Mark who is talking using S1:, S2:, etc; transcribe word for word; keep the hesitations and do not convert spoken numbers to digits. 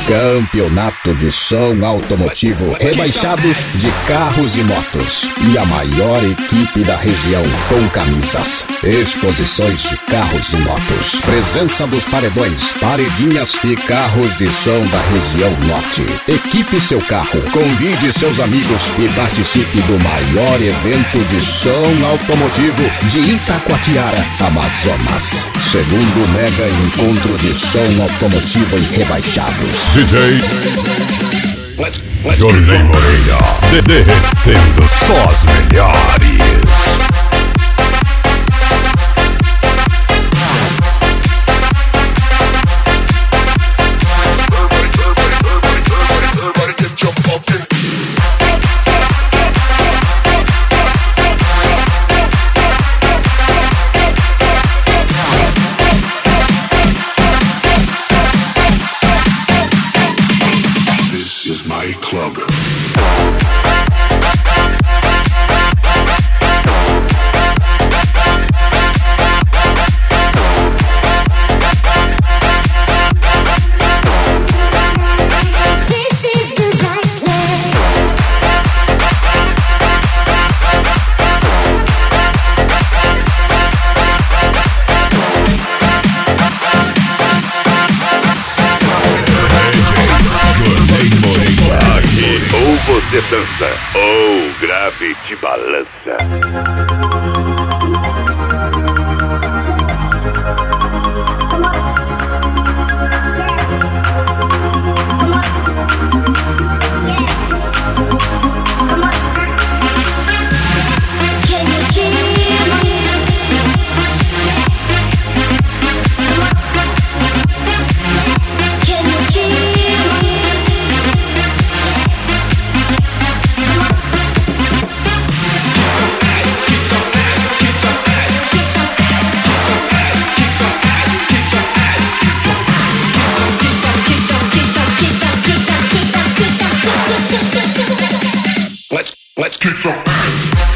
S1: Campeonato de som automotivo rebaixados de carros e motos. E a maior equipe da região com camisas. Exposições de carros e motos. Presença dos paredões, paredinhas e carros de som da região norte. Equipe seu carro, convide seus amigos e participe do maior evento de som automotivo de Itacoatiara, Amazonas. Segundo mega encontro de som automotivo em rebaixados.
S2: D J Johnny Moreira, de derretendo só as melhores.
S3: Club.
S4: Ou você dança, ou grave te balança.
S3: Let's let's kick some ass.